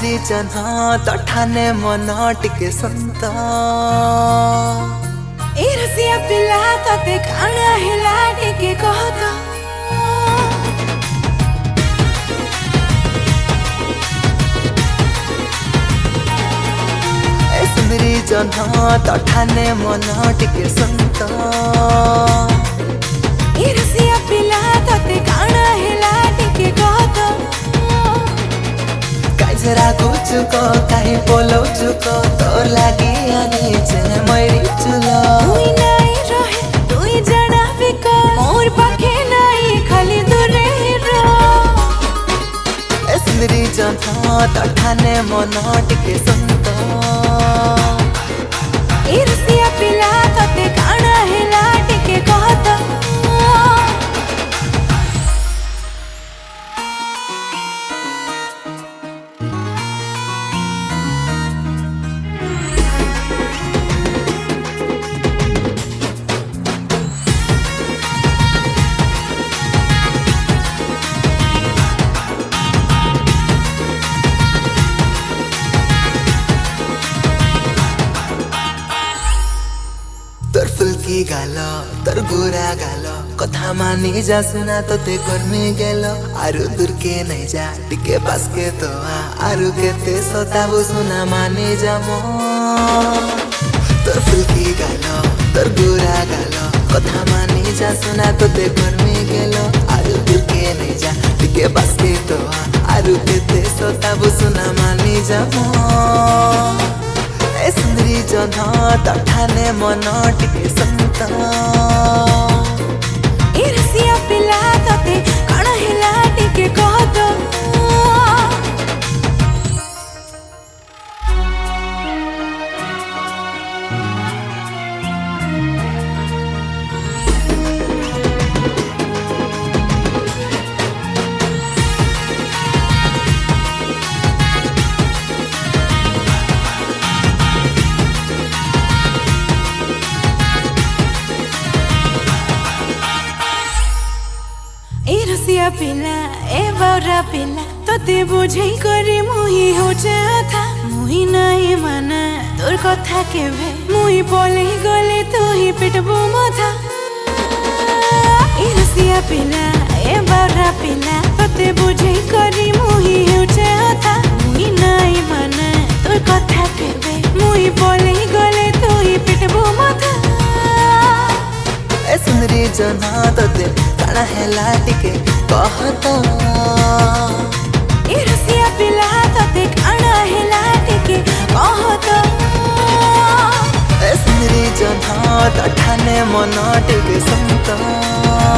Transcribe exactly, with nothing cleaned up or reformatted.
सुंदरी जन्ह तठाने मन टिके संत ए रसिया पिला तते काना हिला टिके कहत ए सुंदरी जन्ह तठाने मन टिके संत ए रसिया पिला तते काना हिला टिके कहत जरा कुचुको काहे बोलौचुको तोर लागि आनी छे मैरी चुलो तुई नाई रहे तुई जना बिक मोर पाखे नाई खाली दूरे रो ए सुंदरी जन्ह तठाने मन टिके संत ए रसिया पिला तते काना हिला टिके कहत तोर फुल्की गालो तोर गोरा गालो कथा मानी जा सुना तो ते कर्मे गेलो आरु दूर के नहीं जा टिके पास के तो आ आरु के ते सताबो सुना माने जा मो तोर फुल्की गालो तोर गोरा गालो कथा मानी जा सुना तो ते कर्मे गेलो आरु दूर के नहीं जा टिके पास के तो आ आरु के ते सताबो सुना माने जा मो ए सुंदरी जन्ह तठाने मन टिके संत ए रसिया पिला तते काना हिला टिके कहत ए रसिया पिला ए बाउरा पिला तते बुझै करे मुही होचे था मुही नाई माना तोर कथा केबे मुही बोले गले तुही पिटबो मथा ए रसिया पिला ए बाउरा पिला तते बुझै करे मुही होचे था मुही नाई माना तोर कथा केबे मुही बोले गले तुही पिटबो मथा ए सुंदरी जन्ह तते काना हेला टिके कहत ए रसिया पिला तते काना हेला टिके कहत ए सुंदरी जन्ह तठाने मन टिके संत।